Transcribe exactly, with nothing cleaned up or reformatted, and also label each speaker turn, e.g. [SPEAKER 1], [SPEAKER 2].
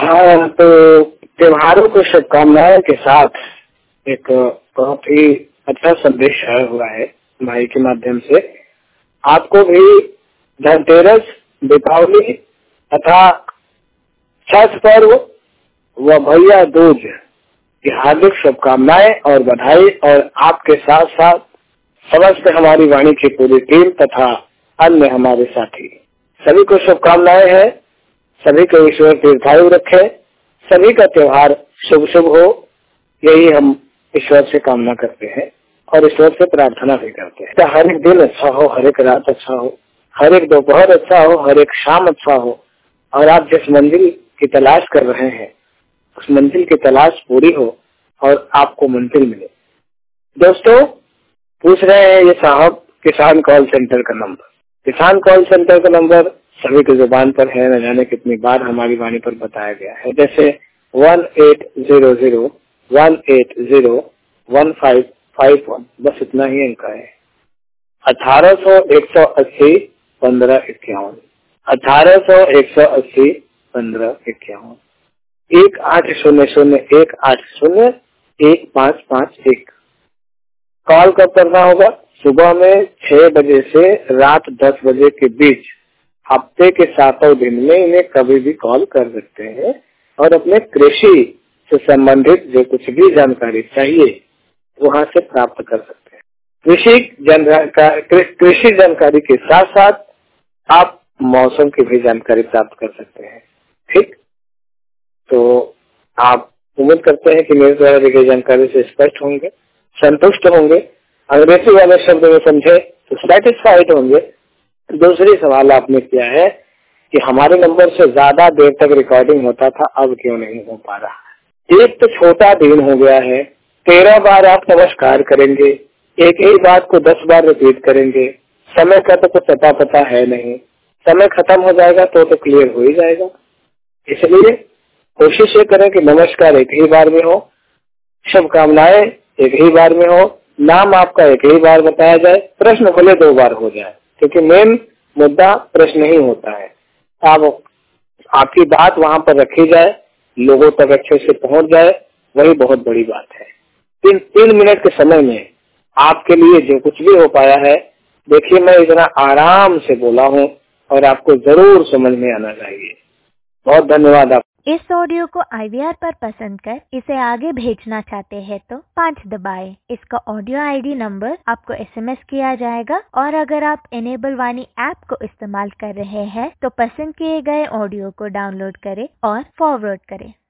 [SPEAKER 1] हाँ, तो त्योहारों को शुभकामनाएं के साथ एक बहुत ही अच्छा संदेश आया हुआ है भाई के माध्यम से। आपको भी धनतेरस, दीपावली तथा छठ पर्व व भैया दूज की हार्दिक शुभकामनाएं और बधाई, और आपके साथ साथ समस्त हमारी वाणी की पूरी टीम तथा अन्य हमारे साथी सभी को शुभकामनाएं हैं। सभी को ईश्वर दीर्घायु रखे, सभी का त्योहार शुभ शुभ हो, यही हम ईश्वर से कामना करते हैं और ईश्वर से प्रार्थना भी करते हैं। तो हर एक दिन अच्छा हो, हर एक रात अच्छा हो, हर एक दोपहर अच्छा हो, हर एक शाम अच्छा हो, और आप जिस मंजिल की तलाश कर रहे हैं उस मंजिल की तलाश पूरी हो और आपको मंजिल मिले। दोस्तों, पूछ रहे हैं ये साहब किसान कॉल सेंटर का नंबर। किसान कॉल सेंटर का नंबर सभी की जुबान पर है, न जाने कितनी बार हमारी वाणी पर बताया गया है। जैसे one eight zero zero one eight zero one five five one, बस इतना ही अंक है। अठारह सौ एक सौ अस्सी पंद्रह इक्यावन, अठारह सौ एक सौ अस्सी पंद्रह इक्यावन, एक आठ शून्य शून्य एक आठ शून्य एक पाँच पाँच एक। कॉल कब करना होगा? सुबह में छह बजे से रात दस बजे के बीच हफ्ते के सातों दिन में इन्हें कभी भी कॉल कर सकते हैं और अपने कृषि से संबंधित जो कुछ भी जानकारी चाहिए वहां से प्राप्त कर सकते हैं। कृषि जानकारी कृषि जानकारी के साथ साथ आप मौसम की भी जानकारी प्राप्त कर सकते हैं। ठीक, तो आप उम्मीद करते हैं कि मेरे द्वारा दी गई जानकारी से स्पष्ट होंगे, संतुष्ट होंगे, अंग्रेजी वाले शब्द में समझे तो सेटिस्फाइड होंगे। दूसरी सवाल आपने किया है कि हमारे नंबर से ज्यादा देर तक रिकॉर्डिंग होता था, अब क्यों नहीं हो पा रहा। एक तो छोटा दिन हो गया है, तेरह बार आप नमस्कार करेंगे, एक ही बात को दस बार रिपीट करेंगे, समय का तो कुछ पता पता है नहीं, समय खत्म हो जाएगा तो तो क्लियर हो ही जाएगा। इसलिए कोशिश ये करें कि नमस्कार एक ही बार में हो, शुभकामनाएं एक ही बार में हो, नाम आपका एक ही बार बताया जाए, प्रश्न भले दो बार हो जाए, क्योंकि मेन मुद्दा प्रश्न ही होता है। आप आपकी बात वहां पर रखी जाए, लोगों तक अच्छे से पहुंच जाए, वही बहुत बड़ी बात है। तीन तीन मिनट के समय में आपके लिए जो कुछ भी हो पाया है, देखिए मैं इतना आराम से बोला हूँ और आपको जरूर समझ में आना चाहिए। बहुत धन्यवाद। आप
[SPEAKER 2] इस ऑडियो को आई वी आर पर पसंद कर इसे आगे भेजना चाहते हैं तो पाँच दबाएं। इसका ऑडियो आई डी नंबर आपको एस एम एस किया जाएगा, और अगर आप इनेबल वाणी ऐप को इस्तेमाल कर रहे हैं तो पसंद किए गए ऑडियो को डाउनलोड करें और फॉरवर्ड करें।